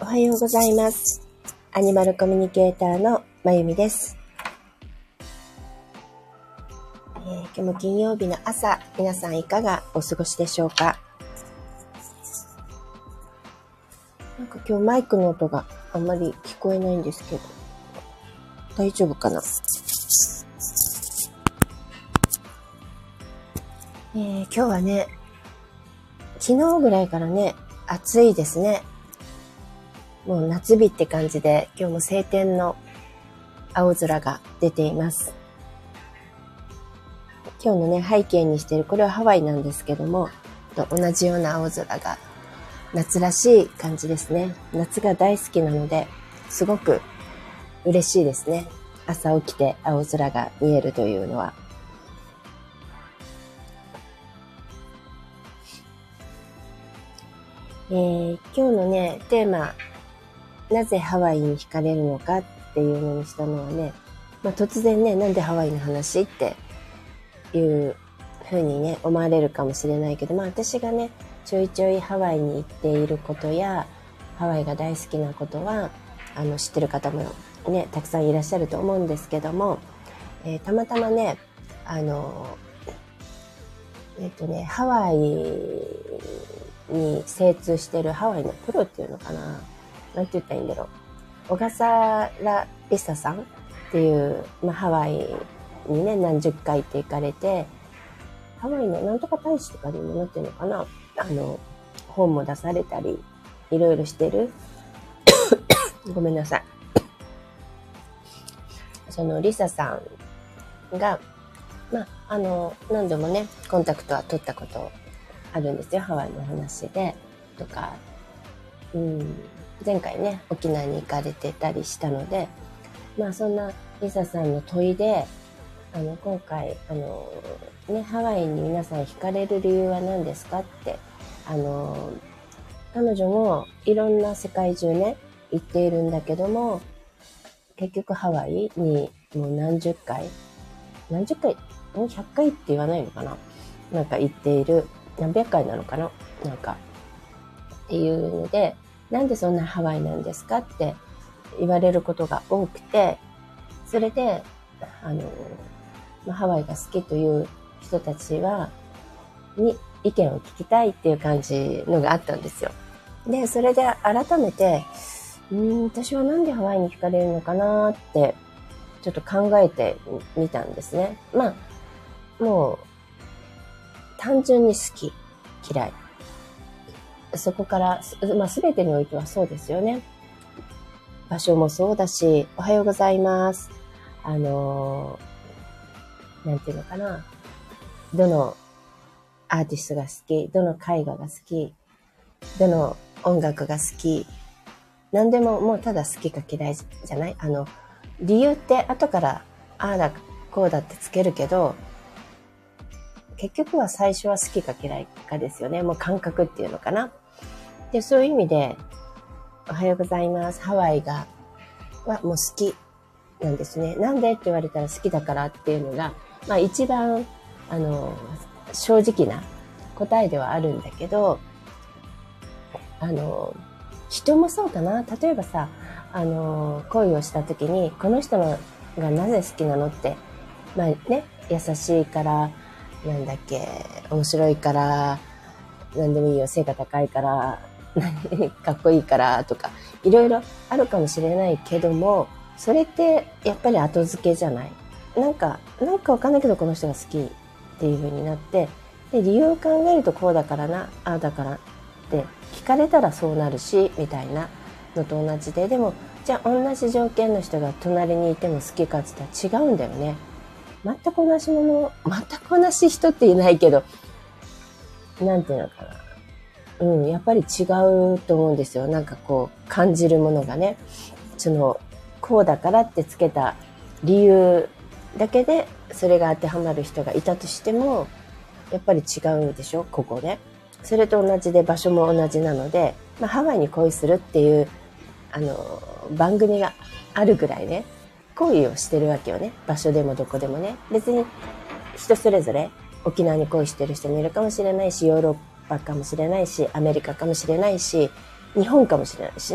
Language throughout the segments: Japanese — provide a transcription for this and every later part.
おはようございます。アニマルコミュニケーターのまゆみです。今日も金曜日の朝、皆さんいかがお過ごしでしょうか。なんか今日マイクの音があんまり聞こえないんですけど、大丈夫かな。今日はね、昨日ぐらいからね、暑いですね。もう夏日って感じで、今日も晴天の青空が出ています。今日のね、背景にしている、これはハワイなんですけども、同じような青空が夏らしい感じですね。夏が大好きなので、すごく嬉しいですね。朝起きて青空が見えるというのは。今日のね、テーマ、なぜハワイに惹かれるのかっていうのにしたのはね、突然ね、なんでハワイの話っていう風にね、思われるかもしれないけど、私がね、ちょいちょいハワイに行っていることや、ハワイが大好きなことは、知ってる方もね、たくさんいらっしゃると思うんですけども、たまたまね、ハワイに精通してるハワイのプロっていうのかな、なんて言ったらいいんだろう。小笠原リサさんっていう、ハワイにね、何十回って行かれて、ハワイのなんとか大使とかにもなってるのかな。本も出されたり、いろいろしてる。ごめんなさい。そのリサさんが、何度もね、コンタクトは取ったことあるんですよ。ハワイの話で。とか、前回ね、沖縄に行かれてたりしたので、そんなリサさんの問いで、今回、ハワイに皆さん惹かれる理由は何ですかって、彼女もいろんな世界中ね、行っているんだけども、結局ハワイにもう100回、100回って言わないのかな、なんか行っている、何百回なのかな、なんか、っていうので、なんでそんなハワイなんですかって言われることが多くて、それで、ハワイが好きという人たちに意見を聞きたいっていう感じのがあったんですよ。で、それで改めて、私はなんでハワイに惹かれるのかなって、ちょっと考えてみたんですね。もう、単純に好き、嫌い。そこから、全てにおいてはそうですよね。場所もそうだし、おはようございます。なんていうのかな。どのアーティストが好き、どの絵画が好き、どの音楽が好き、何でももうただ好きか嫌いじゃない？理由って後からああだこうだってつけるけど、結局は最初は好きか嫌いかですよね。もう感覚っていうのかな。で、そういう意味で、おはようございます。ハワイはもう好きなんですね。なんでって言われたら好きだからっていうのが、一番、正直な答えではあるんだけど、人もそうかな。例えばさ、恋をした時に、この人がなぜ好きなのって、優しいから、面白いから、何でもいいよ、背が高いから、かっこいいからとか、いろいろあるかもしれないけども、それってやっぱり後付けじゃない。なんかわかんないけどこの人が好きっていう風になって、で、理由を考えるとこうだからな、ああだからって聞かれたらそうなるし、みたいなのと同じで、でも、じゃあ同じ条件の人が隣にいても好きかって言ったら違うんだよね。全く同じもの、全く同じ人っていないけど、なんていうのかな。やっぱり違うと思うんですよ。なんかこう、感じるものがね。こうだからってつけた理由だけで、それが当てはまる人がいたとしても、やっぱり違うでしょ、ここね。それと同じで場所も同じなので、ハワイに恋するっていう、番組があるぐらいね、恋をしてるわけよね。場所でもどこでもね。別に人それぞれ沖縄に恋してる人もいるかもしれないし、ヨーロッパかもしれないし、アメリカかもしれないし、日本かもしれないしね。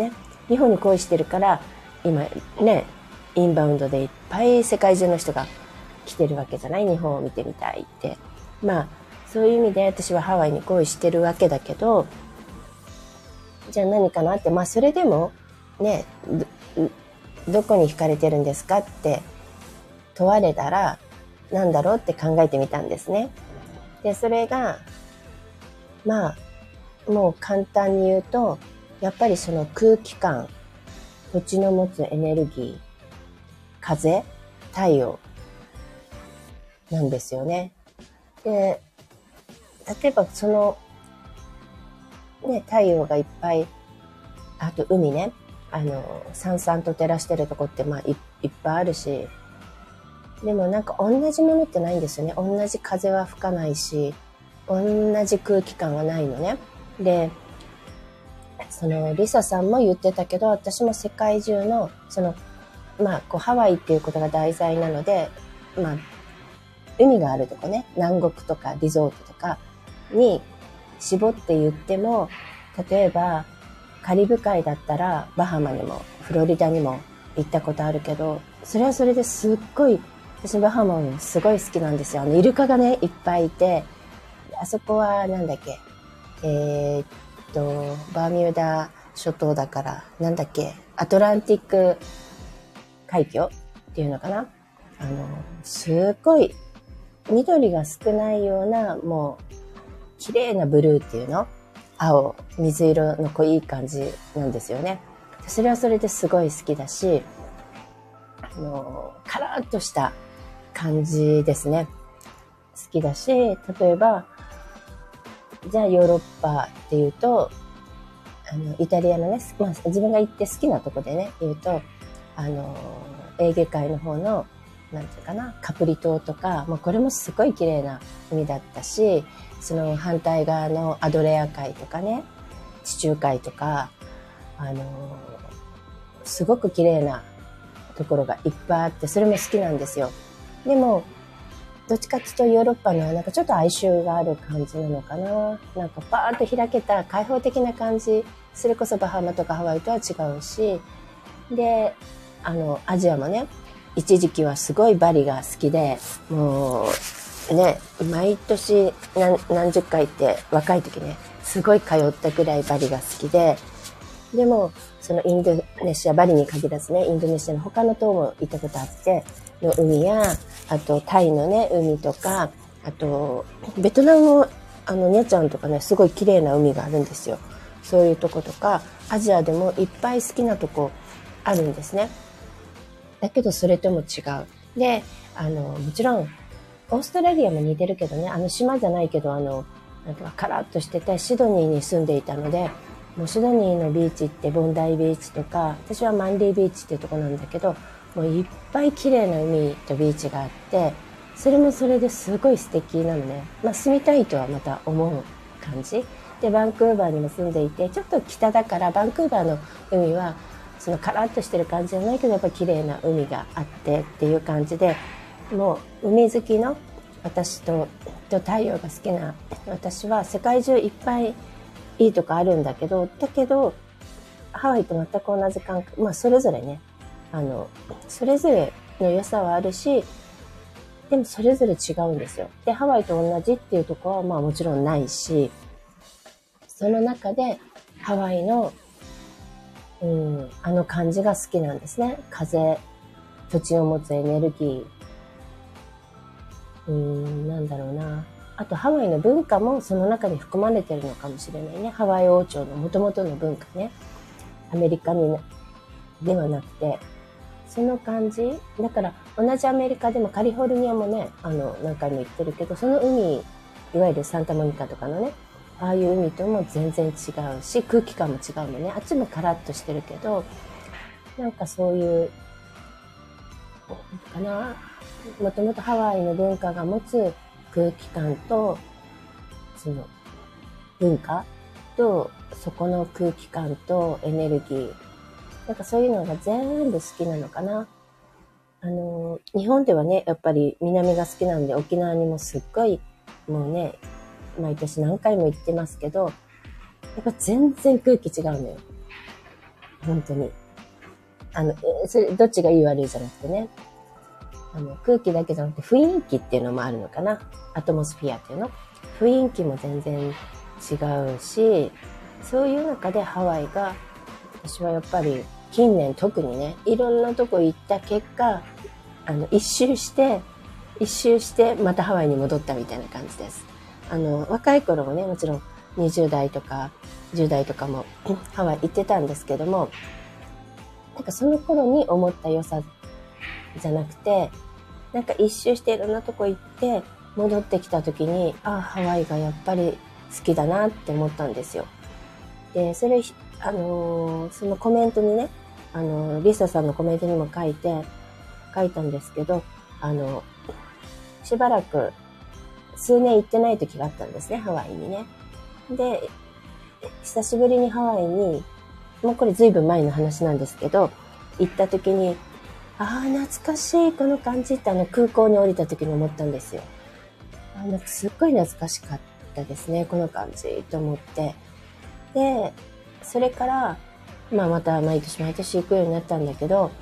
日本に恋してるから、今ね、インバウンドでいっぱい世界中の人が来てるわけじゃない？日本を見てみたいって。まあ、そういう意味で私はハワイに恋してるわけだけど、じゃあ何かなって、まあそれでも、ね、どこに惹かれてるんですかって問われたら、なんだろうって考えてみたんですね。で、それが、まあ、もう簡単に言うと、やっぱりその空気感、土地の持つエネルギー、風、太陽なんですよね。で、例えばその、ね、太陽がいっぱい、あと海ね、さんさんと照らしてるとこってまあいっぱいあるし、でもなんか同じものってないんですよね。同じ風は吹かないし、同じ空気感はないのね。で、そのリサさんも言ってたけど、私も世界中のそのまあこうハワイっていうことが題材なので、まあ海があるとこね、南国とかリゾートとかに絞って言っても、例えばカリブ海だったらバハマにもフロリダにも行ったことあるけど、それはそれですっごい、私バハマもすごい好きなんですよ。イルカがねいっぱいいて、あそこはなんだっけ、バーミューダ諸島だから、なんだっけ、アトランティック海峡っていうのかな。すっごい緑が少ないような、もう綺麗なブルーっていうの、青、水色のいい感じなんですよね。それはそれですごい好きだし、カラッとした感じですね。好きだし、例えば、じゃあヨーロッパっていうと、イタリアのね、まあ、自分が行って好きなとこでね、言うと、エーゲ海の方の、なんていうかな、カプリ島とか、もうこれもすごい綺麗な海だったし、その反対側のアドレア海とかね、地中海とか、すごく綺麗なところがいっぱいあって、それも好きなんですよ。でも、どっちかっていうとヨーロッパのなんかちょっと哀愁がある感じなのかな。なんかパーンと開けた開放的な感じ。それこそバハマとかハワイとは違うし。で、アジアもね、一時期はすごいバリが好きで、もう、ね、毎年何十回って若い時ね、すごい通ったくらいバリが好きで、でも、そのインドネシア、バリに限らずね、インドネシアの他の島も行ったことあって、の海や、あとタイのね、海とか、あと、ベトナムも、ニャチャンとかね、すごい綺麗な海があるんですよ。そういうとことか、アジアでもいっぱい好きなとこあるんですね。だけどそれとも違う。で、もちろん、オーストラリアも似てるけどね、島じゃないけど、なんかカラッとしてて、シドニーに住んでいたので、もうシドニーのビーチってボンダイビーチとか、私はマンディビーチっていうとこなんだけど、もういっぱい綺麗な海とビーチがあって、それもそれですごい素敵なのね。まあ住みたいとはまた思う感じ。で、バンクーバーにも住んでいて、ちょっと北だからバンクーバーの海はそのカラッとしてる感じじゃないけど、やっぱり綺麗な海があってっていう感じで、もう海好きの私と太陽が好きな私は世界中いっぱいいいとこあるんだけど、ハワイと全く同じ感覚、まあそれぞれね、それぞれの良さはあるし、でもそれぞれ違うんですよ。で、ハワイと同じっていうところはまあもちろんないし、その中でハワイの、あの感じが好きなんですね。風、土地を持つエネルギー、なんだろうな。あとハワイの文化もその中に含まれてるのかもしれないね。ハワイ王朝の元々の文化ね。アメリカにではなくて、その感じ。だから同じアメリカでもカリフォルニアもね、何回も行ってるけど、その海、いわゆるサンタモニカとかのね、ああいう海とも全然違うし、空気感も違うのね。あっちもカラッとしてるけど、なんかそういう、かな、もともとハワイの文化が持つ空気感と、その文化と、そこの空気感とエネルギー。なんかそういうのが全部好きなのかな。日本ではね、やっぱり南が好きなんで、沖縄にもすっごい、もうね、毎年何回も行ってますけど、やっぱ全然空気違うのよ。 本当に。それ、どっちがいい悪いじゃなくてね。空気だけじゃなくて雰囲気っていうのもあるのかな。アトモスフィアっていうの。雰囲気も全然違うし、そういう中でハワイが、私はやっぱり近年特にね、いろんなとこ行った結果、一周して、またハワイに戻ったみたいな感じです。若い頃もね、もちろん20代とか10代とかもハワイ行ってたんですけども、なんかその頃に思った良さじゃなくて、なんか一周していろんなとこ行って戻ってきた時に、ハワイがやっぱり好きだなって思ったんですよ。で、それ、そのコメントにね、リサさんのコメントにも書いたんですけど、しばらく数年行ってない時があったんですね、ハワイにね。で、久しぶりにハワイに、もうこれずいぶん前の話なんですけど、行った時に、懐かしいこの感じって空港に降りた時に思ったんですよ。すっごい懐かしかったですね、この感じと思って。で、それから、また毎年行くようになったんだけど、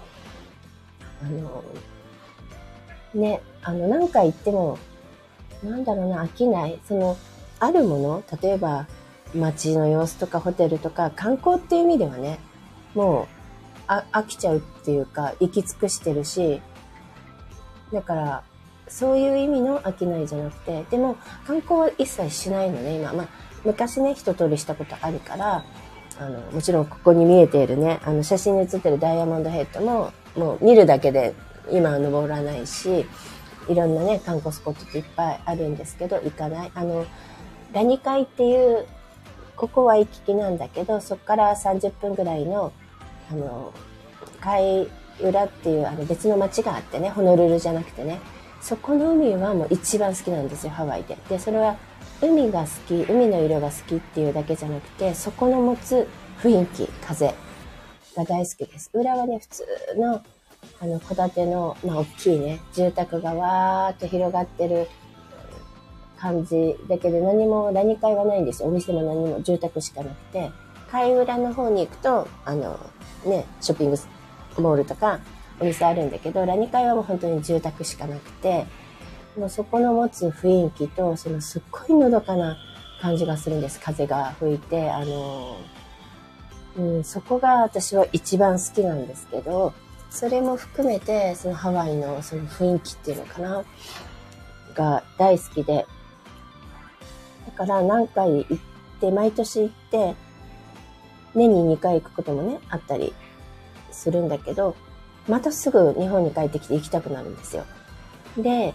何回行っても、なんだろうな、飽きない。あるもの、例えば、街の様子とかホテルとか観光っていう意味ではね、もう、飽きちゃうっていうか、行き尽くしてるし、だから、そういう意味の飽きないじゃなくて、でも、観光は一切しないのね、今。昔ね、一通りしたことあるから、もちろんここに見えているね、写真に写ってるダイヤモンドヘッドも、もう見るだけで今は登らないし、いろんなね、観光スポットっていっぱいあるんですけど、行かない。ラニカイっていう、ここは行き来なんだけど、そこから30分ぐらいの、カイ裏っていう別の町があってね、ホノルルじゃなくてね、そこの海はもう一番好きなんですよ、ハワイで。で、それは海が好き、海の色が好きっていうだけじゃなくて、そこの持つ雰囲気、風が大好きです。裏はね、普通の、戸建ての、大きいね、住宅がわーっと広がってる感じだけど、何も、ラニカイはないんですよ。お店も何も、住宅しかなくて、貝裏の方に行くと、ショッピングモールとか、お店あるんだけど、ラニカイはもう本当に住宅しかなくて、もうそこの持つ雰囲気と、すっごいのどかな感じがするんです。風が吹いて、そこが私は一番好きなんですけど、それも含めて、ハワイのその雰囲気っていうのかな、が大好きで、だから何回行って、毎年行って、年に2回行くこともね、あったりするんだけど、またすぐ日本に帰ってきて行きたくなるんですよ。で、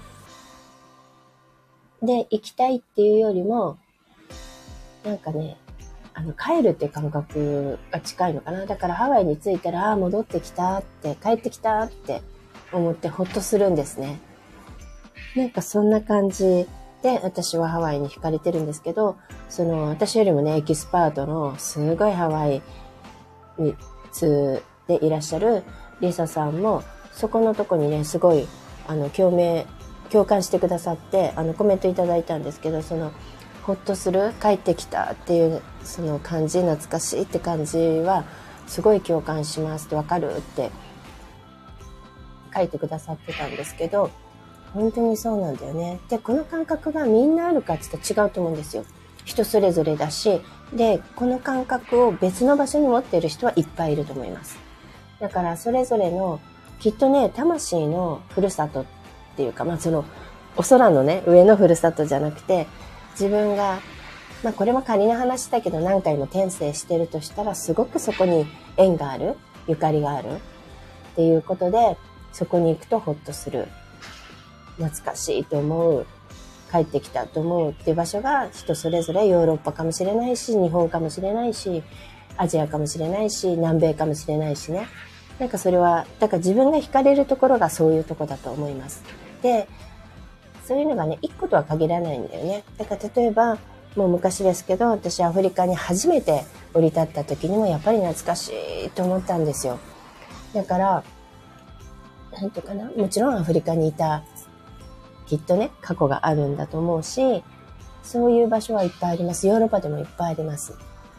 行きたいっていうよりも、なんかね、帰るっていう感覚が近いのかな。だからハワイに着いたら、戻ってきたって、帰ってきたって思ってほっとするんですね。なんかそんな感じで、私はハワイに惹かれてるんですけど、私よりもね、エキスパートのすごいハワイ通でいらっしゃるリサさんも、そこのとこにね、すごい、共感してくださって、コメントいただいたんですけど、ほっとする、帰ってきたっていう、その感じ、懐かしいって感じは、すごい共感しますって、わかるって書いてくださってたんですけど、本当にそうなんだよね。で、この感覚がみんなあるかって言ったら違うと思うんですよ。人それぞれだし、で、この感覚を別の場所に持っている人はいっぱいいると思います。だからそれぞれの、きっとね、魂のふるさとっていうか、お空のね、上のふるさとじゃなくて、自分が、これも仮の話だけど何回も転生してるとしたら、すごくそこに縁がある、ゆかりがあるっていうことで、そこに行くとほっとする。懐かしいと思う。帰ってきたと思うっていう場所が人それぞれ、ヨーロッパかもしれないし、日本かもしれないし、アジアかもしれないし、南米かもしれないしね。なんかそれは、だから自分が惹かれるところがそういうとこだと思います。で、そういうのがね、一個とは限らないんだよね。だから例えば、もう昔ですけど、私アフリカに初めて降り立った時にもやっぱり懐かしいと思ったんですよ。だから、なんていうかな、もちろんアフリカにいた、きっとね、過去があるんだと思うし、そういう場所はいっぱいあります。ヨーロッパでもいっぱいあります。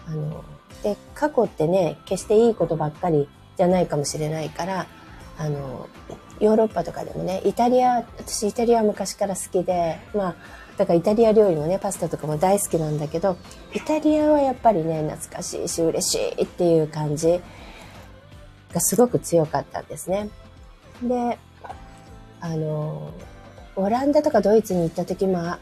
で、過去ってね、決していいことばっかりじゃないかもしれないから、ヨーロッパとかでもね、私イタリアは昔から好きで、まあ、だからイタリア料理もね、パスタとかも大好きなんだけど、イタリアはやっぱりね、懐かしいし嬉しいっていう感じがすごく強かったんですね。で、オランダとかドイツに行った時も、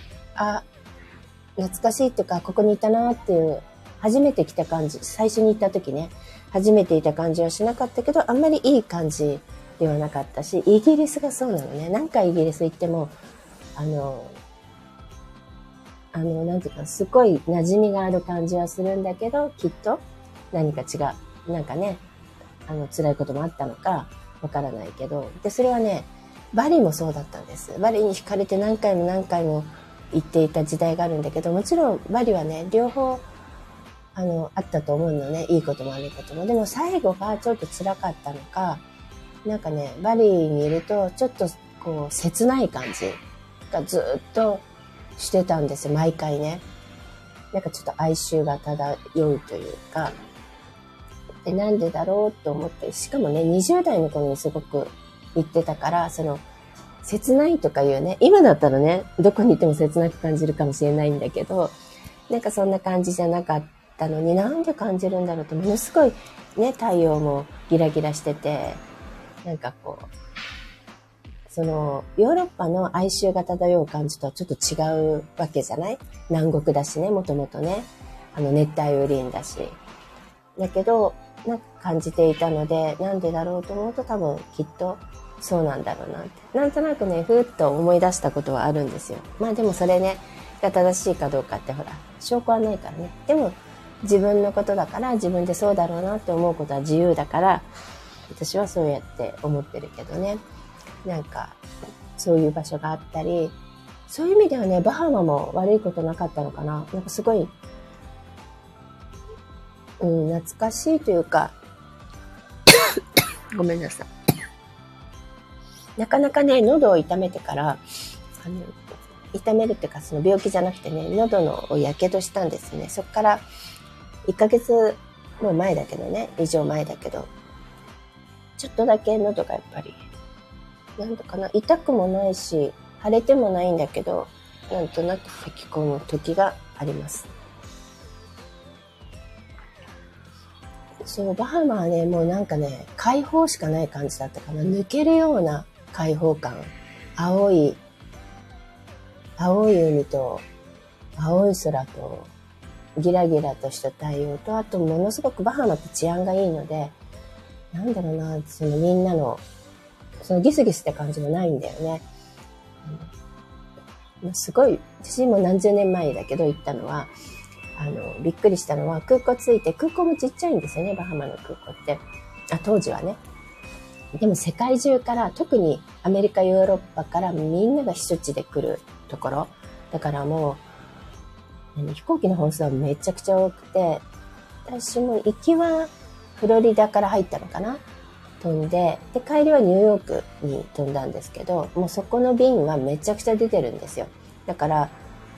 懐かしいっていうか、ここにいたなっていう、初めて来た感じ、最初に行った時ね、初めていた感じはしなかったけど、あんまりいい感じではなかったし、イギリスがそうなのね。何回イギリス行っても、なんていうか、すごい馴染みがある感じはするんだけど、きっと何か違う。なんかね、辛いこともあったのか、わからないけど。で、それはね、バリもそうだったんです。バリに惹かれて何回も何回も行っていた時代があるんだけど、もちろんバリはね、両方、あったと思うのね。いいことも悪いことも。でも最後がちょっと辛かったのか、なんかね、バリにいると、ちょっとこう、切ない感じがずっとしてたんですよ、毎回ね。なんかちょっと哀愁が漂うというか、で、なんでだろうと思って、しかもね、20代の頃にすごく言ってたから、切ないとかいうね、今だったらね、どこにいても切なく感じるかもしれないんだけど、なんかそんな感じじゃなかったのに、なんで感じるんだろうと、ものすごいね、太陽もギラギラしてて、なんかこう、ヨーロッパの哀愁が漂う感じとはちょっと違うわけじゃない？南国だしね、もともとね。熱帯雨林だし。だけど、なんか感じていたので、なんでだろうと思うと多分きっとそうなんだろうなって。なんとなくね、ふーっと思い出したことはあるんですよ。まあでもそれね、が正しいかどうかってほら、証拠はないからね。でも自分のことだから自分でそうだろうなって思うことは自由だから、私はそうやって思ってるけどね。なんか、そういう場所があったり、そういう意味ではね、バハマも悪いことなかったのかな。なんかすごい、懐かしいというか、ごめんなさい。なかなかね、喉を痛めてから、痛めるっていうか、その病気じゃなくてね、喉のやけどしたんですね。そっから、1ヶ月も前だけどね、以上前だけど、ちょっとだけ喉がやっぱり、なんとかな、痛くもないし、腫れてもないんだけど、なんとなく咳き込む時があります。そう、バハマはね、もうなんかね、解放しかない感じだったかな。抜けるような解放感。青い海と、青い空と、ギラギラとした太陽と、あとものすごくバハマって治安がいいので、なんだろうな、みんなの、ギスギスって感じもないんだよね。すごい、私も何十年前だけど行ったのは、びっくりしたのは空港着いて、空港もちっちゃいんですよね、バハマの空港って。当時はね。でも世界中から、特にアメリカ、ヨーロッパからみんなが避暑地で来るところ。だからもう、飛行機の本数はめちゃくちゃ多くて、私も行きはフロリダから入ったのかな？飛んで、で、帰りはニューヨークに飛んだんですけど、もうそこの便はめちゃくちゃ出てるんですよ。だから、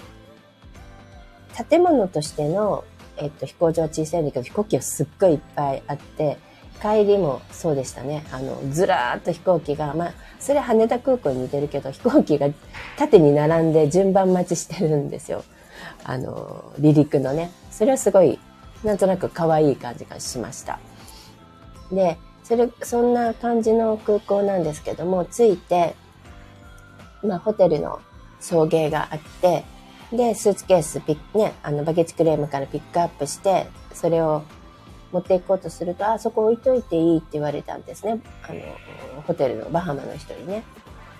建物としての、飛行場は小さいんだけど、飛行機はすっごいいっぱいあって、帰りもそうでしたね。ずらーっと飛行機が、まあ、それ羽田空港に似てるけど、飛行機が縦に並んで順番待ちしてるんですよ。離陸のね。それはすごい、なんとなく可愛い感じがしました。で、そんな感じの空港なんですけども、着いて、まあ、ホテルの送迎があって、で、スーツケースバゲッジクレームからピックアップして、それを持っていこうとすると、そこ置いといていいって言われたんですね。ホテルのバハマの人にね。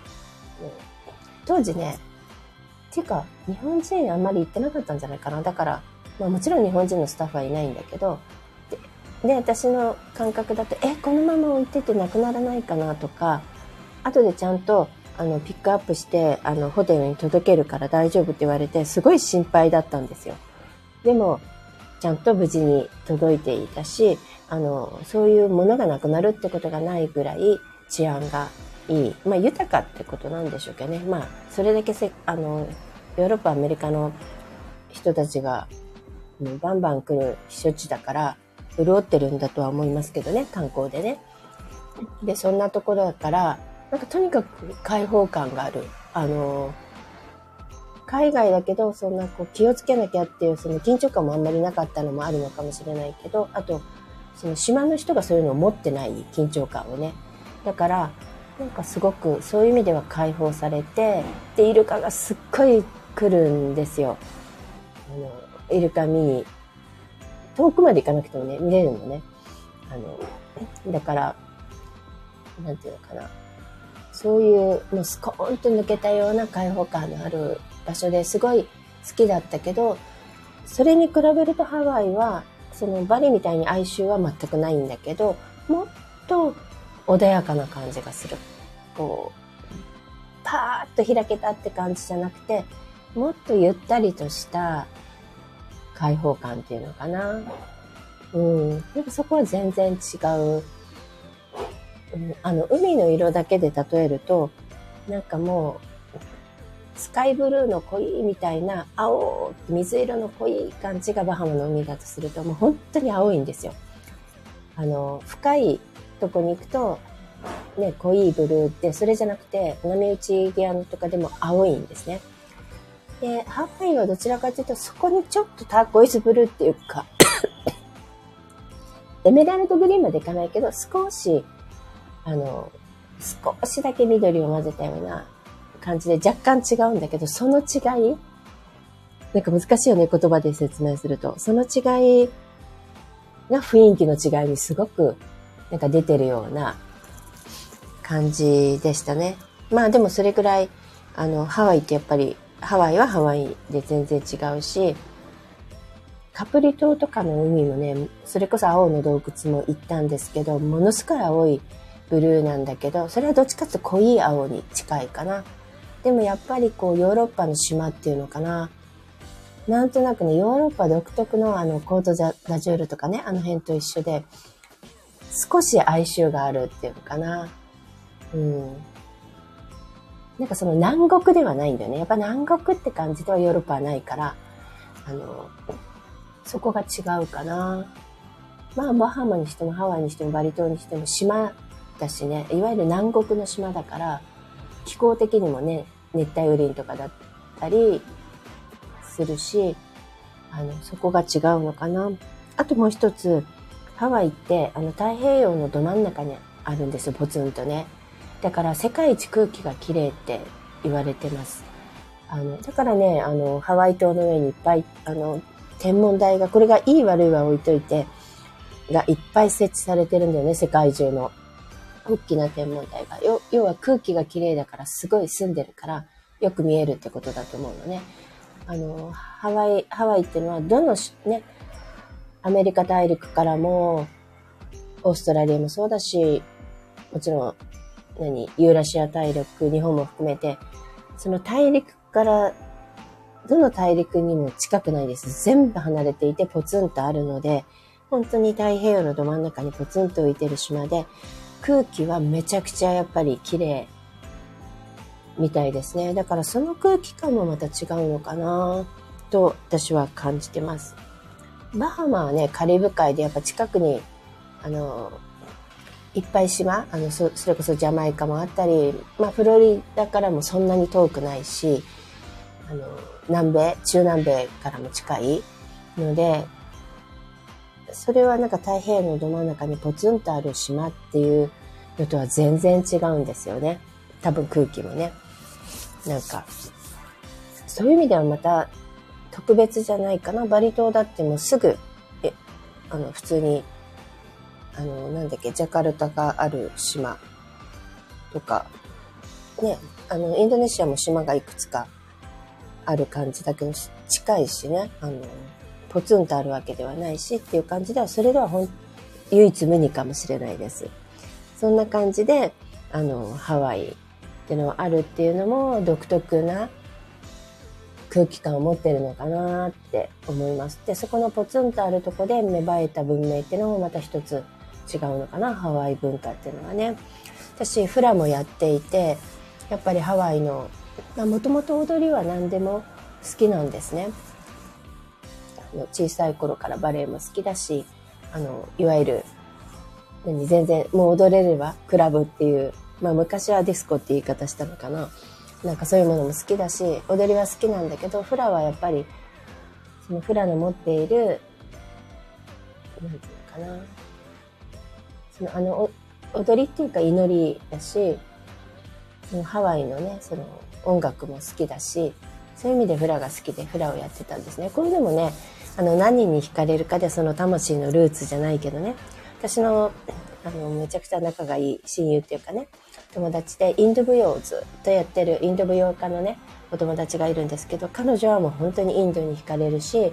当時ね、っていうか、日本人あんまり行ってなかったんじゃないかな。だから、まあもちろん日本人のスタッフはいないんだけど、で、私の感覚だと、このまま置いててなくならないかなとか、後でちゃんと、ピックアップして、ホテルに届けるから大丈夫って言われて、すごい心配だったんですよ。でも、ちゃんと無事に届いていたし、そういうものがなくなるってことがないぐらい治安がいい。まあ、豊かってことなんでしょうけどね。まあ、それだけヨーロッパ、アメリカの人たちがもうバンバン来る避暑地だから、潤ってるんだとは思いますけどね、観光でね。で、そんなところだから、なんかとにかく開放感がある。海外だけど、そんなこう気をつけなきゃっていう、その緊張感もあんまりなかったのもあるのかもしれないけど、あと、その島の人がそういうのを持ってない緊張感をね。だから、なんかすごくそういう意味では解放されて、で、イルカがすっごい来るんですよ。イルカ見に、遠くまで行かなくてもね、見れるのね。だから、なんていうのかな。そういう、もうスコーンと抜けたような開放感のある場所ですごい好きだったけど、それに比べるとハワイは、そのバリみたいに哀愁は全くないんだけど、もっと穏やかな感じがする。こう、パーッと開けたって感じじゃなくて、もっとゆったりとした開放感っていうのかな。なんかそこは全然違う。海の色だけで例えると、なんかもう、スカイブルーの濃いみたいな青、水色の濃い感じがバハマの海だとすると、もう本当に青いんですよ。深いとこに行くと、ね、濃いブルーって、それじゃなくて、波打ち際のとかでも青いんですね。で、ハワイはどちらかというと、そこにちょっとターコイズブルーっていうか、エメラルドグリーンまでいかないけど、少しだけ緑を混ぜたような感じで若干違うんだけど、その違い、なんか難しいよね、言葉で説明すると。その違いが雰囲気の違いにすごくなんか出てるような感じでしたね。まあでもそれぐらい、ハワイってやっぱり、ハワイはハワイで全然違うし、カプリ島とかの海もね、それこそ青の洞窟も行ったんですけど、ものすごい青いブルーなんだけど、それはどっちかっていうと濃い青に近いかな。でもやっぱりこうヨーロッパの島っていうのかな。なんとなくね、ヨーロッパ独特のコートダジュールとかね、あの辺と一緒で、少し哀愁があるっていうのかな。なんかその南国ではないんだよね。やっぱ南国って感じではヨーロッパはないから、そこが違うかな。まあ、バハマにしてもハワイにしてもバリ島にしても島だしね、いわゆる南国の島だから、気候的にもね、熱帯雨林とかだったりするし、そこが違うのかな。あともう一つ、ハワイって太平洋のど真ん中にあるんですよ、ポツンとね。だから世界一空気が綺麗って言われてます。だからね、ハワイ島の上にいっぱい、天文台が、これがいい悪いは置いといて、がいっぱい設置されてるんだよね、世界中の。大きな天文台が。要は空気が綺麗だから、すごい澄んでるから、よく見えるってことだと思うのね。ハワイっていうのは、どのね、アメリカ大陸からも、オーストラリアもそうだし、もちろん、ユーラシア大陸、日本も含めて、その大陸から、どの大陸にも近くないです。全部離れていてポツンとあるので、本当に太平洋のど真ん中にポツンと浮いてる島で、空気はめちゃくちゃやっぱり綺麗みたいですね。だからその空気感もまた違うのかなと私は感じてます。バハマはね、カリブ海でやっぱ近くに、いっぱい島、それこそジャマイカもあったり、まあフロリダからもそんなに遠くないし、中南米からも近いので、それはなんか太平洋のど真ん中にポツンとある島っていうのとは全然違うんですよね。多分空気もね。なんか、そういう意味ではまた特別じゃないかな。バリ島だってもうすぐ、普通に、なんだっけ、ジャカルタがある島とか、ね、インドネシアも島がいくつかある感じだけど、近いしね、ポツンとあるわけではないしっていう感じでは、それでは唯一無二かもしれないです。そんな感じで、ハワイっていうのがあるっていうのも独特な空気感を持ってるのかなって思います。で、そこのポツンとあるとこで芽生えた文明っていうのもまた一つ違うのかな、ハワイ文化っていうのはね。私、フラもやっていて、やっぱりハワイの、もともと踊りは何でも好きなんですね。 小さい頃からバレエも好きだし、いわゆる、全然、もう踊れれば、クラブっていう、昔はディスコって言い方したのかな。なんかそういうものも好きだし、踊りは好きなんだけど、フラはやっぱり、そのフラの持っている、なんていうのかな。踊りっていうか祈りだし、そのハワイのね、その音楽も好きだし、そういう意味でフラが好きでフラをやってたんですね。これでもね、何に惹かれるかでその魂のルーツじゃないけどね、私の、めちゃくちゃ仲がいい親友っていうかね、友達でインド舞踊をずっとやってるインド舞踊家のね、お友達がいるんですけど、彼女はもう本当にインドに惹かれるし、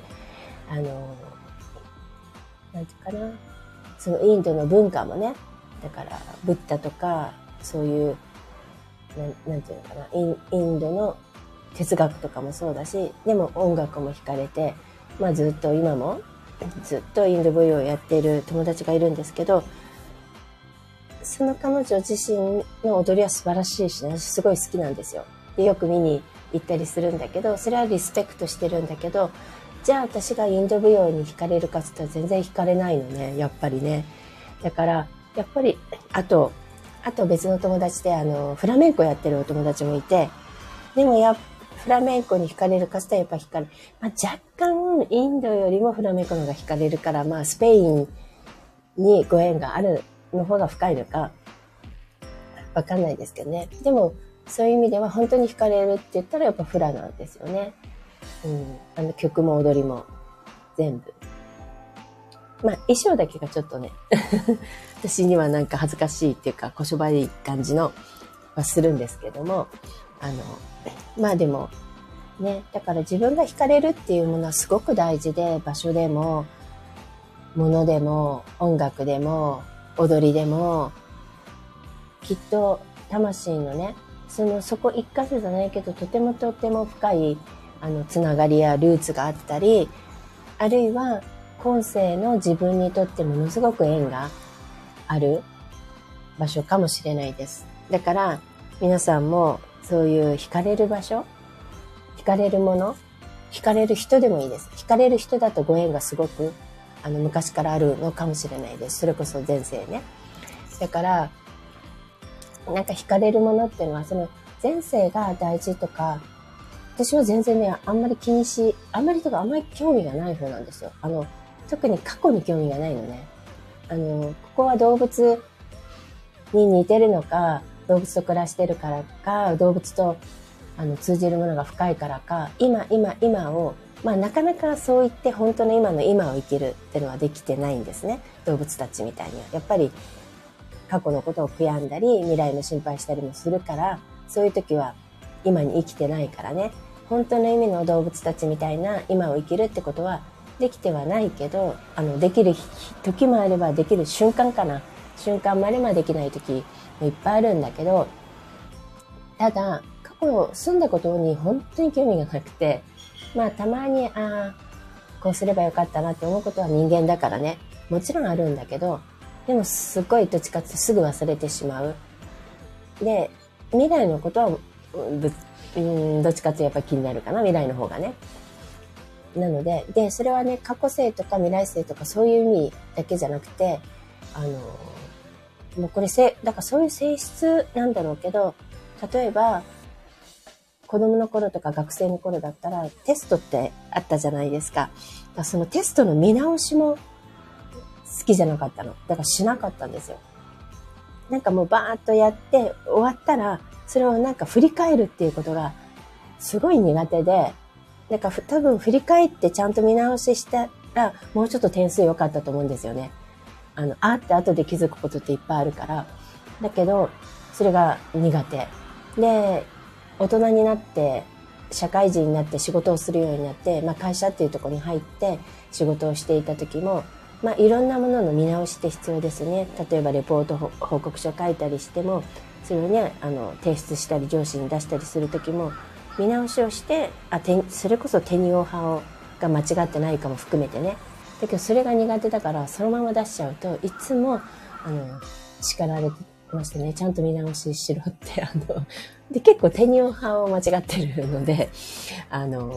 なんていうかな、そのインドの文化もね、だからブッダとか、そういう、なんていうのかな、インドの哲学とかもそうだし、でも音楽も惹かれて、ずっと今もずっとインド舞踊をやっている友達がいるんですけど、その彼女自身の踊りは素晴らしいしね、すごい好きなんですよ。で、よく見に行ったりするんだけど、それはリスペクトしてるんだけど、じゃあ私がインド舞踊に惹かれるかって言ったら全然惹かれないのね、やっぱりね。だから、やっぱり、あと別の友達でフラメンコやってるお友達もいて、でもフラメンコに惹かれるかつたらやっぱ惹かれる。若干インドよりもフラメンコの方が惹かれるから、スペインにご縁があるの方が深いのか、わかんないですけどね。でも、そういう意味では本当に惹かれるって言ったらやっぱフラなんですよね。曲も踊りも全部。衣装だけがちょっとね、私にはなんか恥ずかしいっていうか、こしょばいい感じのはするんですけども、でも、ね、だから自分が惹かれるっていうものはすごく大事で、場所でも、物でも、音楽でも、踊りでも、きっと魂のね、そこ一箇所じゃないけど、とても深い、つながりやルーツがあったり、あるいは、今世の自分にとってものすごく縁がある場所かもしれないです。だから、皆さんも、そういう惹かれる場所、惹かれるもの、惹かれる人でもいいです。惹かれる人だとご縁がすごく、昔からあるのかもしれないです。それこそ前世ね。だから、なんか惹かれるものっていうのは、その前世が大事とか、私は全然ね、あんまり興味がない方なんですよ。特に過去に興味がないのね。ここは動物に似てるのか、動物と暮らしてるからか、動物と通じるものが深いからか、今を、なかなかそう言って本当の今の今を生きるっていうのはできてないんですね。動物たちみたいには。やっぱり過去のことを悔やんだり、未来の心配したりもするから、そういう時は今に生きてないからね。本当の意味の動物たちみたいな今を生きるってことはできてはないけど、できる時もあればできる瞬間もあればできない時もいっぱいあるんだけど、ただ、過去住んだことに本当に興味がなくて、たまに、こうすればよかったなって思うことは人間だからね、もちろんあるんだけど、でもすごいどっちかってすぐ忘れてしまう。で、未来のことは、どっちかってやっぱり気になるかな、未来の方がね。なので、それはね、過去世とか未来世とかそういう意味だけじゃなくて、もうこれだからそういう性質なんだろうけど、例えば、子供の頃とか学生の頃だったらテストってあったじゃないですか。だからそのテストの見直しも好きじゃなかったの。だからしなかったんですよ。なんかもうバーッとやって終わったら、それをなんか振り返るっていうことがすごい苦手で、なんか多分振り返ってちゃんと見直ししたらもうちょっと点数良かったと思うんですよね。って後で気づくことっていっぱいあるから。だけど、それが苦手。で、大人になって、社会人になって仕事をするようになって、会社っていうところに入って仕事をしていた時も、いろんなものの見直しって必要ですね。例えばレポート報告書書いたりしても、それをね、提出したり上司に出したりする時も、見直しをして、それこそテニオ派が間違ってないかも含めてね。だけどそれが苦手だから、そのまま出しちゃうといつも叱られてましてね、ちゃんと見直ししろってで結構テニオ派を間違ってるので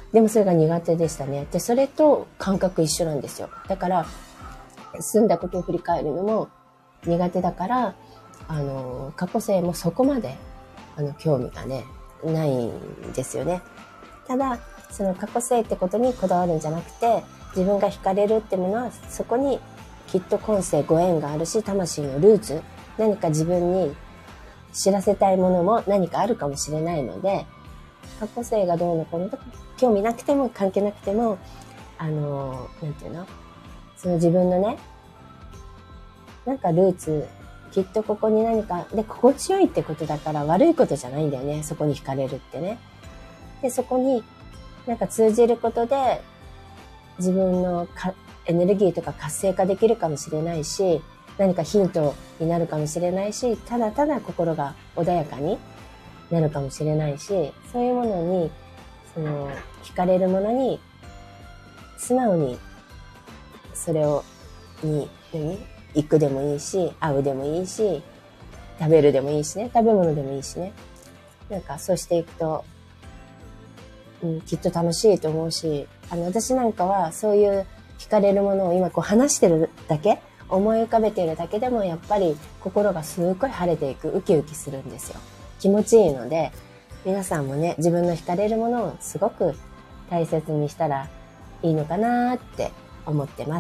でもそれが苦手でしたね。で、それと感覚一緒なんですよ。だから、済んだことを振り返るのも苦手だから、過去性もそこまで、興味がね、ないんですよね。ただ、その過去性ってことにこだわるんじゃなくて、自分が惹かれるってものは、そこにきっと今世ご縁があるし、魂のルーツ、何か自分に知らせたいものも何かあるかもしれないので、過去性がどうのこうのとか、興味なくても関係なくても、なんていうの？その自分のね、なんかルーツ、きっとここに何か、で、心地よいってことだから悪いことじゃないんだよね。そこに惹かれるってね。で、そこになんか通じることで、自分のエネルギーとか活性化できるかもしれないし、何かヒントになるかもしれないし、ただただ心が穏やかになるかもしれないし、そういうものに、惹かれるものに、素直に、それを、行くでもいいし、会うでもいいし、食べるでもいいしね、食べ物でもいいしね。なんかそうしていくと、きっと楽しいと思うし、私なんかはそういう惹かれるものを今こう話してるだけ、思い浮かべているだけでもやっぱり心がすごい晴れていく、ウキウキするんですよ。気持ちいいので、皆さんもね、自分の惹かれるものをすごく大切にしたらいいのかなって思ってます。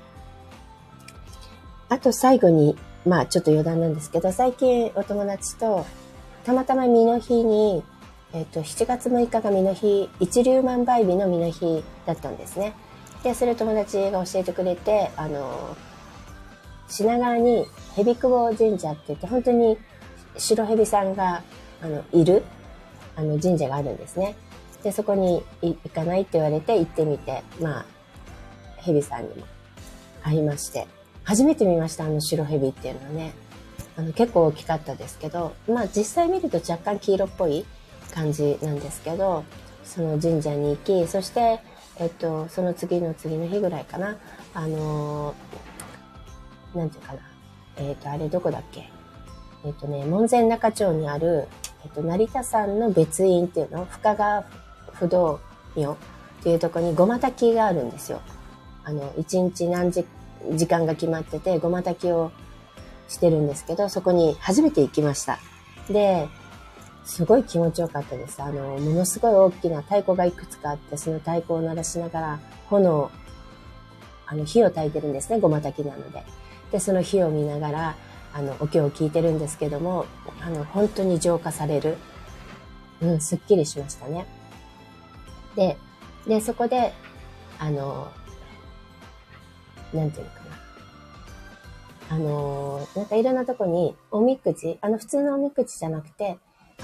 あと最後に、まあちょっと余談なんですけど、最近お友達とたまたま実の日に、7月6日が実の日、一粒万倍日の実の日だったんですね。で、それを友達が教えてくれて、品川に蛇窪神社って言って、本当に白蛇さんが、いる、神社があるんですね。で、そこに行かないって言われて行ってみて、まあ、蛇さんにも会いまして、初めて見ました、白蛇っていうのはね。結構大きかったですけど、まあ実際見ると若干黄色っぽい感じなんですけど、その神社に行き、そして、その次の次の日ぐらいかな、なんていうかな、あれどこだっけ、門前仲町にある、成田山の別院っていうの、深川不動明っていうところにごま炊きがあるんですよ。一日時間が決まってて、ごま炊きをしてるんですけど、そこに初めて行きました。で、すごい気持ちよかったです。ものすごい大きな太鼓がいくつかあって、その太鼓を鳴らしながら、火を焚いてるんですね、ごま炊きなので。で、その火を見ながら、お経を聞いてるんですけども、本当に浄化される。すっきりしましたね。で、そこで、なんていうのかな。なんかいろんなとこに、おみくじ、普通のおみくじじゃなくて、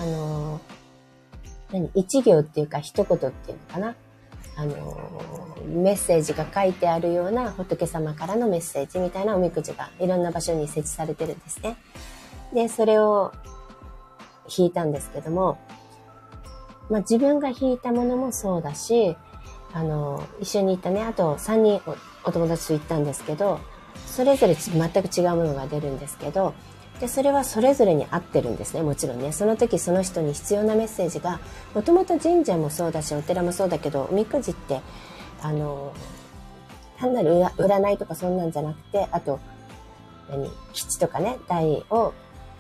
一行っていうか一言っていうのかな。メッセージが書いてあるような仏様からのメッセージみたいなおみくじがいろんな場所に設置されてるんですね。で、それを引いたんですけども、まあ自分が引いたものもそうだし、一緒に行ったね、あと3人 お友達と行ったんですけど、それぞれ全く違うものが出るんですけど、で、それはそれぞれに合ってるんですね、もちろんね。その時その人に必要なメッセージが、もともと神社もそうだし、お寺もそうだけど、おみくじって、単なる占いとかそんなんじゃなくて、あと、吉とかね、大を、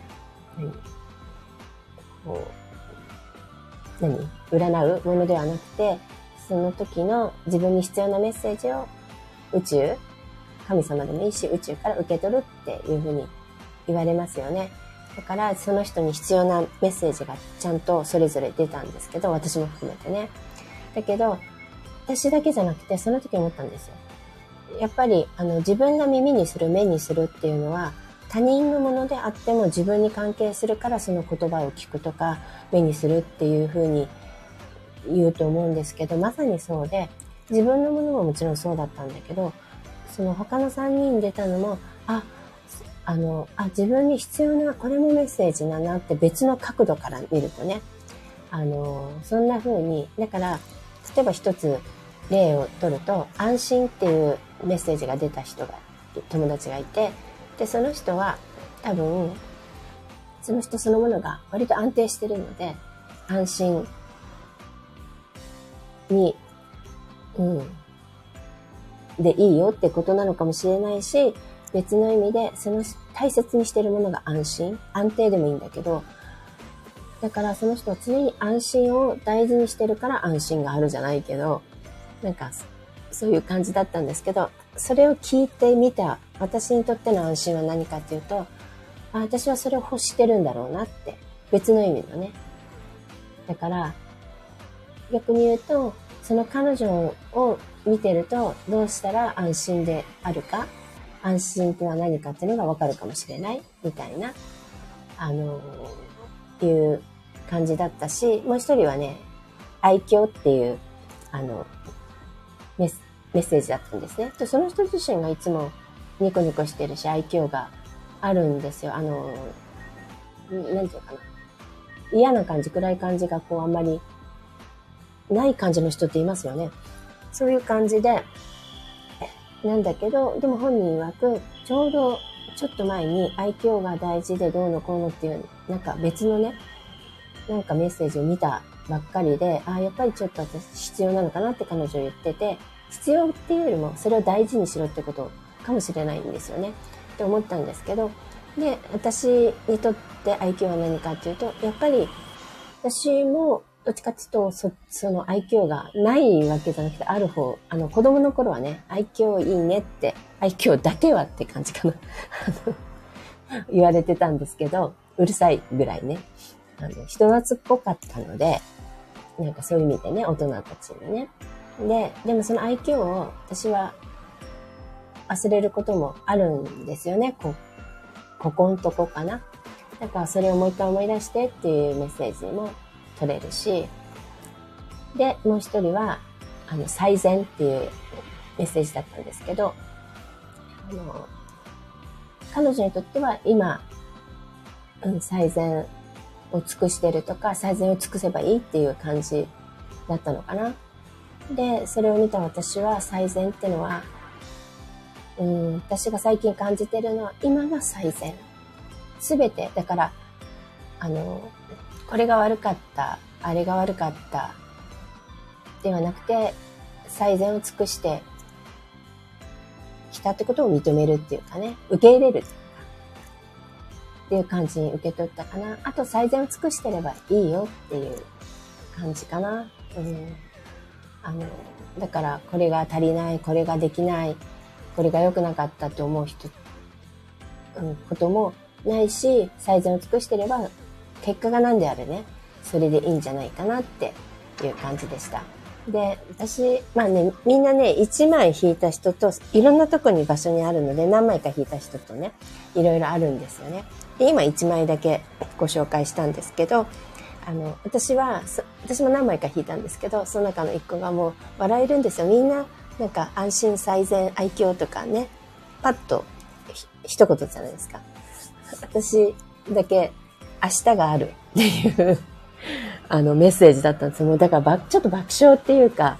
占うものではなくて、その時の自分に必要なメッセージを宇宙、神様でもいいし、宇宙から受け取るっていうふうに言われますよね。だからその人に必要なメッセージがちゃんとそれぞれ出たんですけど、私も含めてね。だけど、私だけじゃなくて、その時思ったんですよ。やっぱり自分が耳にする、目にするっていうのは、他人のものであっても自分に関係するからその言葉を聞くとか、目にするっていうふうに言うと思うんですけど、まさにそうで、自分のものももちろんそうだったんだけど、その他の3人出たのも、自分に必要な、これもメッセージだなって別の角度から見るとね、そんな風に、だから、例えば一つ例を取ると、安心っていうメッセージが出た人が、友達がいて、で、その人は多分、その人そのものが割と安定してるので、安心に、でいいよってことなのかもしれないし、別の意味で、その大切にしてるものが安心、安定でもいいんだけど、だからその人は常に安心を大事にしてるから安心があるじゃないけど、なんかそういう感じだったんですけど、それを聞いてみた私にとっての安心は何かっていうと、私はそれを欲してるんだろうなって、別の意味のね。だから逆に言うと、その彼女を見てるとどうしたら安心であるか、安心とは何かっていうのがわかるかもしれないみたいないう感じだったし、もう一人はね、愛嬌っていうメッセージだったんですね。その人自身がいつもニコニコしてるし、愛嬌があるんですよ。なんていうかな。嫌な感じ、暗い感じがあんまりない感じの人っていますよね。そういう感じで、なんだけど、でも本人曰く、ちょうどちょっと前に愛嬌が大事でどうのこうのっていう、なんか別のね、なんかメッセージを見たばっかりで、やっぱりちょっと私必要なのかなって彼女言ってて、必要っていうよりもそれを大事にしろってことかもしれないんですよね。って思ったんですけど、で、私にとって愛嬌は何かっていうと、やっぱり私もどっちかっていうと、その愛嬌がないわけじゃなくて、ある方、子供の頃はね、愛嬌いいねって、愛嬌だけはって感じかな。言われてたんですけど、うるさいぐらいね。人懐っこかったので、なんかそういう意味でね、大人たちにね。でもその愛嬌を私は忘れることもあるんですよね。ここんとこかな。だからそれをもう一回思い出してっていうメッセージも取れるし、で、もう一人は、最善っていうメッセージだったんですけど、彼女にとっては今、最善を尽くしてるとか、最善を尽くせばいいっていう感じだったのかな。で、それを見た私は最善ってのは、私が最近感じてるのは今が最善。すべて、だから、これが悪かった、あれが悪かった、ではなくて、最善を尽くしてきたってことを認めるっていうかね、受け入れるっていう感じに受け取ったかな。あと最善を尽くしてればいいよっていう感じかな。だからこれが足りない、これができない、これが良くなかったと思うこともないし、最善を尽くしてれば結果が何であれね、それでいいんじゃないかなっていう感じでした。で、私、みんなね、1枚引いた人と、いろんなとこに場所にあるので、何枚か引いた人とね、いろいろあるんですよね。で、今1枚だけご紹介したんですけど、私も何枚か引いたんですけど、その中の1個がもう笑えるんですよ。みんな、なんか安心最善愛嬌とかね、パッと一言じゃないですか。私だけ明日があるっていうメッセージだったんですよ。だからちょっと爆笑っていうか、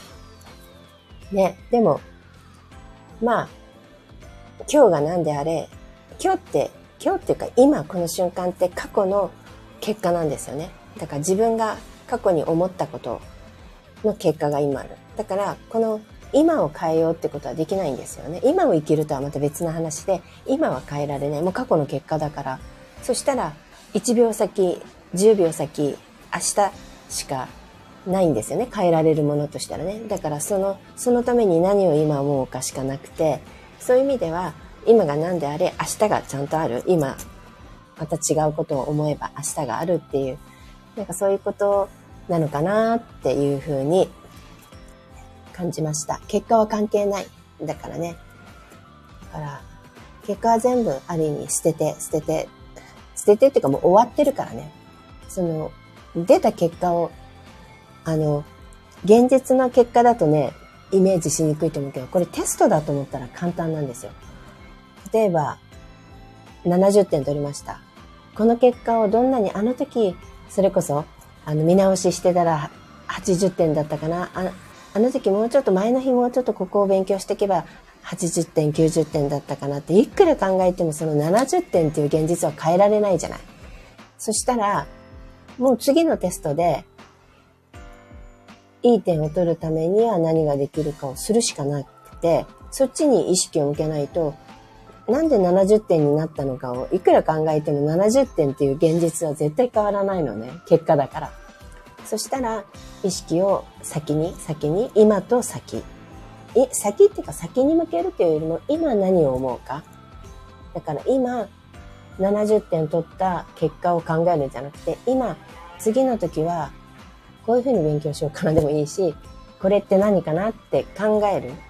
ね、でも、今日が何であれ、今日っていうか今この瞬間って過去の結果なんですよね。だから自分が過去に思ったことの結果が今ある。だからこの今を変えようってことはできないんですよね。今を生きるとはまた別の話で、今は変えられない。もう過去の結果だから。そしたら1秒先、10秒先、明日しかないんですよね。変えられるものとしたらね。だからそのために何を今思うかしかなくて、そういう意味では今が何であれ明日がちゃんとある。今また違うことを思えば明日があるっていう、なんかそういうことなのかなっていうふうに感じました。結果は関係ない。だからね。だから結果は全部ある意味捨ててっていうかもう終わってるからね。出た結果を、現実の結果だとね、イメージしにくいと思うけど、これテストだと思ったら簡単なんですよ。例えば、70点取りました。この結果をどんなにあの時、それこそ、見直ししてたら80点だったかな。あの時もうちょっと前の日もうちょっとここを勉強していけば80点、90点だったかなって、いくら考えてもその70点っていう現実は変えられないじゃない。そしたら、もう次のテストで、 いい点を取るためには何ができるかをするしかなくて、そっちに意識を向けないと、なんで70点になったのかをいくら考えても70点っていう現実は絶対変わらないのね。結果だから。そしたら意識を先に、今と先っていうか先に向けるというよりも今何を思うか。だから今70点取った結果を考えるんじゃなくて、今次の時はこういうふうに勉強しようかなでもいいし、これって何かなって考える。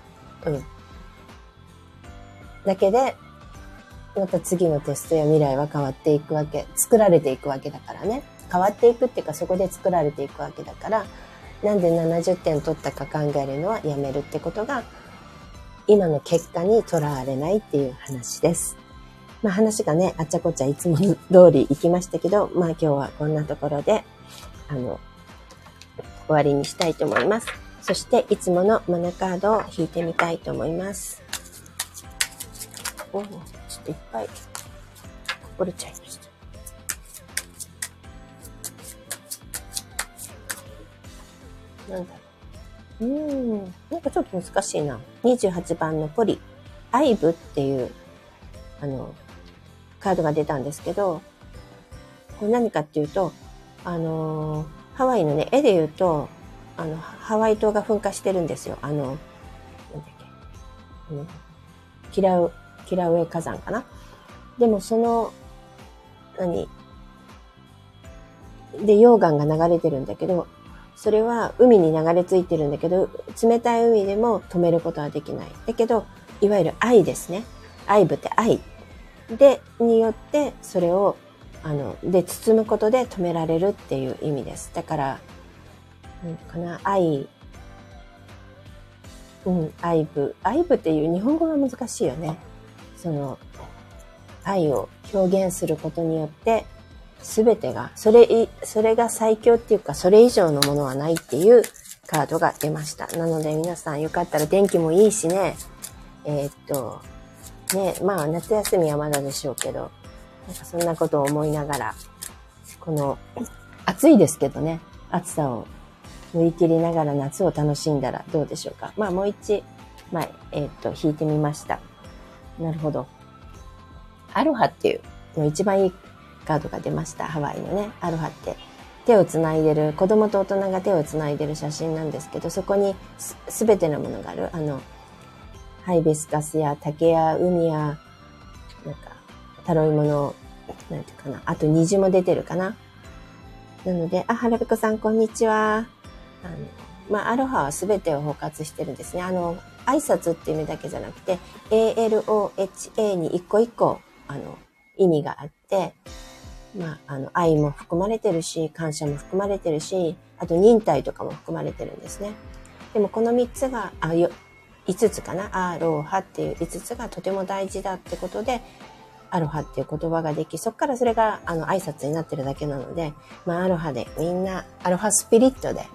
だけで、また次のテストや未来は変わっていくわけ、作られていくわけだからね。変わっていくっていうかそこで作られていくわけだから、なんで70点取ったか考えるのはやめるってことが、今の結果にとらわれないっていう話です。まあ話がね、あっちゃこっちゃいつも通り行きましたけど、まあ今日はこんなところで、終わりにしたいと思います。そしていつものマナカードを引いてみたいと思います。おー、ちょっといっぱいこぼれちゃいました。なんだろう。なんかちょっと難しいな。28番のポリ、アイブっていう、カードが出たんですけど、これ何かっていうと、ハワイのね、絵で言うと、ハワイ島が噴火してるんですよ。なんだっけ。キラウエ火山かな。でもその、で、溶岩が流れてるんだけど、それは海に流れ着いてるんだけど、冷たい海でも止めることはできない。だけど、いわゆる愛ですね。愛部って愛。によって、それを、で、包むことで止められるっていう意味です。だから、愛部っていう日本語が難しいよね。その、愛を表現することによって、すべてが、それが最強っていうか、それ以上のものはないっていうカードが出ました。なので皆さんよかったら天気もいいしね、まあ夏休みはまだでしょうけど、なんかそんなことを思いながら、この、暑いですけどね、暑さを乗り切りながら夏を楽しんだらどうでしょうか。まあもう一枚、引いてみました。なるほど。アロハっていうの一番いいカードが出ました。ハワイのね、アロハって手をつないでる、子供と大人が手をつないでる写真なんですけど、そこにすべてのものがある。ハイビスカスや竹や海や、なんか、タロイモの、なんていうかな、あと虹も出てるかな。なので、はらぺこさんこんにちは。アロハはすべてを包括してるんですね。挨拶っていう意味だけじゃなくて、ALOHA に一個一個、意味があって、愛も含まれてるし、感謝も含まれてるし、あと忍耐とかも含まれてるんですね。でもこの3つが、5つかな、アロハっていう5つがとても大事だってことで、アロハっていう言葉ができ、そこからそれが挨拶になってるだけなので、アロハでみんな、アロハスピリットで、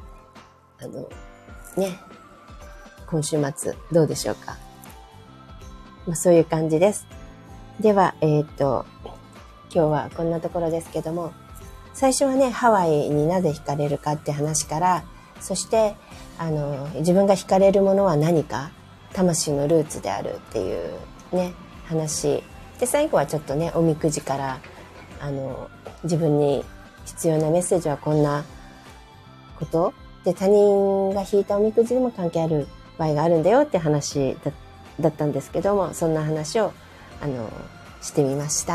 今週末どうでしょうか。そういう感じです。では、今日はこんなところですけども、最初はね、ハワイになぜ惹かれるかって話から、そして、自分が惹かれるものは何か、魂のルーツであるっていうね、話。で、最後はちょっとね、おみくじから、自分に必要なメッセージはこんなことで、他人が引いたおみくじでも関係ある場合があるんだよって話だったんですけども、そんな話を、してみました。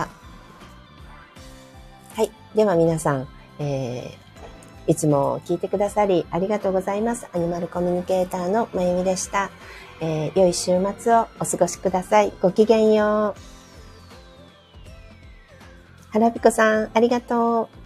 はい。では皆さん、いつも聞いてくださりありがとうございます。アニマルコミュニケーターのまゆみでした。良い週末をお過ごしください。ごきげんよう。はらぴこさん、ありがとう。